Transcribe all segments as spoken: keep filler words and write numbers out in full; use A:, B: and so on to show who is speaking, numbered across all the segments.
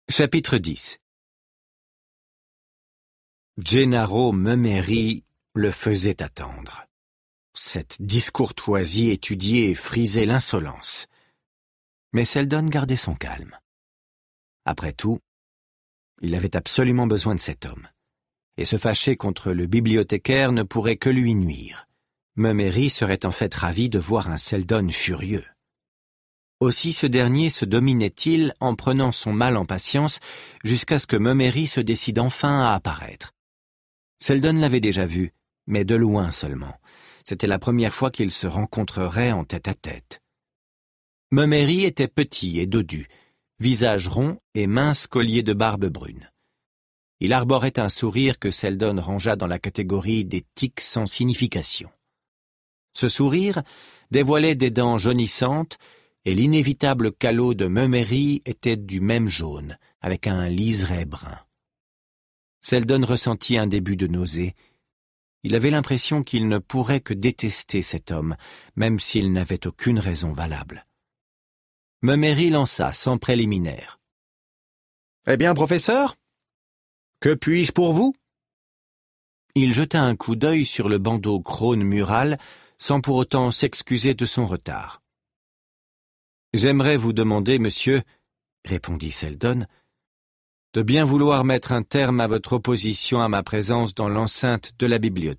A: Chapitre dix. Gennaro Memeri le faisait attendre. Cette discourtoisie étudiée frisait l'insolence. Mais Seldon gardait son calme. Après tout, il avait absolument besoin de cet homme, et se fâcher contre le bibliothécaire ne pourrait que lui nuire. Memeri serait en fait ravi de voir un Seldon furieux. Aussi ce dernier se dominait-il en prenant son mal en patience jusqu'à ce que Memeri se décide enfin à apparaître. Seldon l'avait déjà vu, mais de loin seulement. C'était la première fois qu'ils se rencontreraient en tête-à-tête. Memeri était petit et dodu, visage rond et mince collier de barbe brune. Il arborait un sourire que Seldon rangea dans la catégorie des tics sans signification. Ce sourire dévoilait des dents jaunissantes, et l'inévitable calot de Memeri était du même jaune, avec un liseré brun. Seldon ressentit un début de nausée. Il avait l'impression qu'il ne pourrait que détester cet homme, même s'il n'avait aucune raison valable. Memeri lança sans préliminaire. « Eh bien, professeur, que puis-je pour vous ?» Il jeta un coup d'œil sur le bandeau Krone mural, sans pour autant s'excuser de son retard. « J'aimerais vous demander, monsieur, » répondit Seldon, « de bien vouloir mettre un terme à votre opposition à ma présence dans l'enceinte de la bibliothèque. »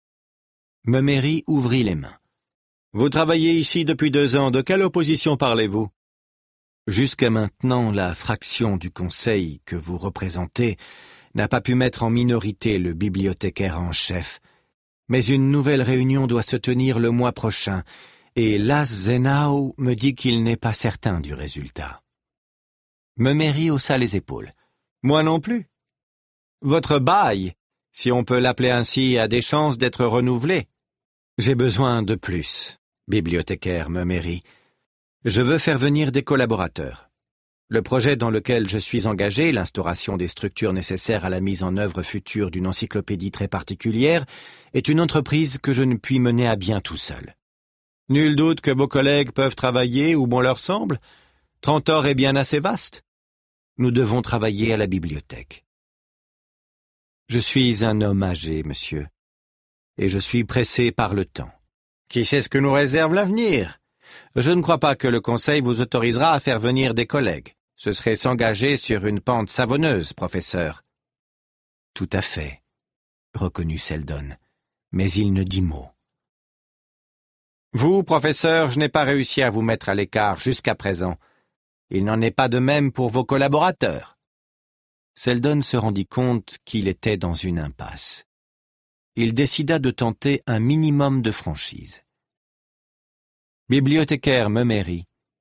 A: Memeri ouvrit les mains. « Vous travaillez ici depuis deux ans, de quelle opposition parlez-vous ?»« Jusqu'à maintenant, la fraction du conseil que vous représentez n'a pas pu mettre en minorité le bibliothécaire en chef, mais une nouvelle réunion doit se tenir le mois prochain, et Las Zenau me dit qu'il n'est pas certain du résultat. » Memeri haussa les épaules. « Moi non plus. Votre bail, si on peut l'appeler ainsi, a des chances d'être renouvelé. J'ai besoin de plus, bibliothécaire Memeri. Je veux faire venir des collaborateurs. Le projet dans lequel je suis engagé, l'instauration des structures nécessaires à la mise en œuvre future d'une encyclopédie très particulière, est une entreprise que je ne puis mener à bien tout seul. Nul doute que vos collègues peuvent travailler où bon leur semble. Trantor est bien assez vaste. Nous devons travailler à la bibliothèque. Je suis un homme âgé, monsieur, et je suis pressé par le temps. Qui sait ce que nous réserve l'avenir? Je ne crois pas que le Conseil vous autorisera à faire venir des collègues. Ce serait s'engager sur une pente savonneuse, professeur. Tout à fait, reconnut Seldon, mais il ne dit mot. Vous, professeur, je n'ai pas réussi à vous mettre à l'écart jusqu'à présent. Il n'en est pas de même pour vos collaborateurs. Seldon se rendit compte qu'il était dans une impasse. Il décida de tenter un minimum de franchise. Bibliothécaire Memeri,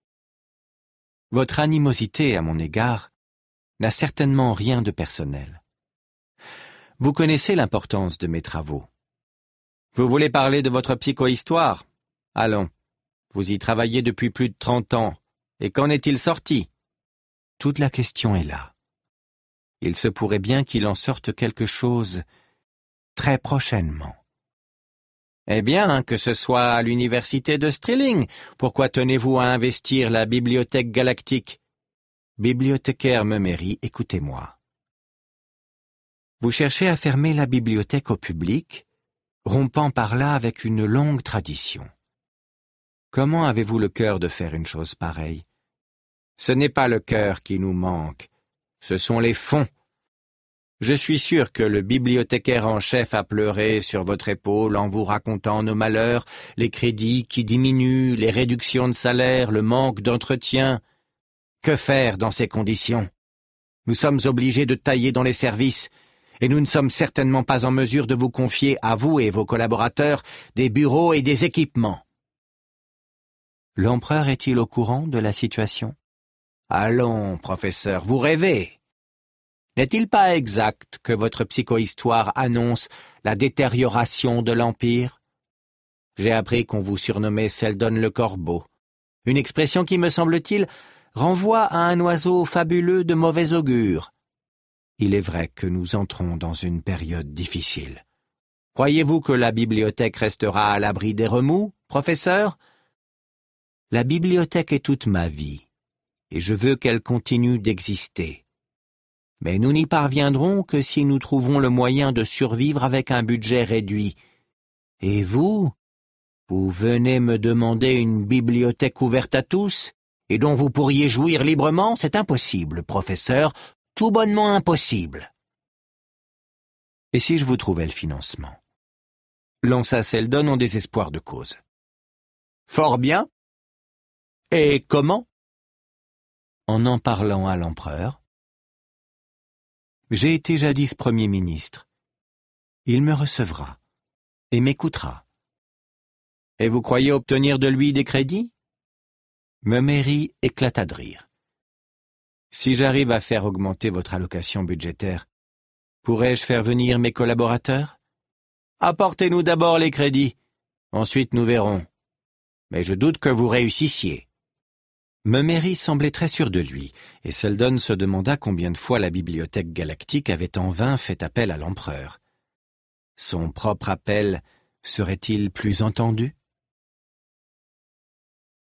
A: votre animosité à mon égard n'a certainement rien de personnel. Vous connaissez l'importance de mes travaux. Vous voulez parler de votre psychohistoire? Allons, vous y travaillez depuis plus de trente ans, et qu'en est-il sorti? Toute la question est là. Il se pourrait bien qu'il en sorte quelque chose très prochainement. Eh bien, que ce soit à l'université de Stirling, pourquoi tenez-vous à investir la bibliothèque galactique? Bibliothécaire Memeri, écoutez-moi. Vous cherchez à fermer la bibliothèque au public, rompant par là avec une longue tradition. Comment avez-vous le cœur de faire une chose pareille? Ce n'est pas le cœur qui nous manque, ce sont les fonds. Je suis sûr que le bibliothécaire en chef a pleuré sur votre épaule en vous racontant nos malheurs, les crédits qui diminuent, les réductions de salaire, le manque d'entretien. Que faire dans ces conditions? Nous sommes obligés de tailler dans les services, et nous ne sommes certainement pas en mesure de vous confier, à vous et vos collaborateurs, des bureaux et des équipements. L'empereur est-il au courant de la situation? Allons, professeur, vous rêvez. N'est-il pas exact que votre psychohistoire annonce la détérioration de l'Empire? J'ai appris qu'on vous surnommait Seldon le Corbeau, une expression qui, me semble-t-il, renvoie à un oiseau fabuleux de mauvais augure. Il est vrai que nous entrons dans une période difficile. Croyez-vous que la bibliothèque restera à l'abri des remous, professeur? La bibliothèque est toute ma vie, et je veux qu'elle continue d'exister. Mais nous n'y parviendrons que si nous trouvons le moyen de survivre avec un budget réduit. Et vous, vous venez me demander une bibliothèque ouverte à tous, et dont vous pourriez jouir librement? C'est impossible, professeur, tout bonnement impossible. Et si je vous trouvais le financement? Lança Seldon en désespoir de cause. Fort bien. Et comment? En en parlant à l'empereur. J'ai été jadis Premier ministre. Il me recevra et m'écoutera. Et vous croyez obtenir de lui des crédits? Memery éclata de rire. Si j'arrive à faire augmenter votre allocation budgétaire, pourrais-je faire venir mes collaborateurs? Apportez-nous d'abord les crédits, ensuite nous verrons. Mais je doute que vous réussissiez. Memery semblait très sûr de lui, et Seldon se demanda combien de fois la bibliothèque galactique avait en vain fait appel à l'empereur. Son propre appel serait-il plus entendu?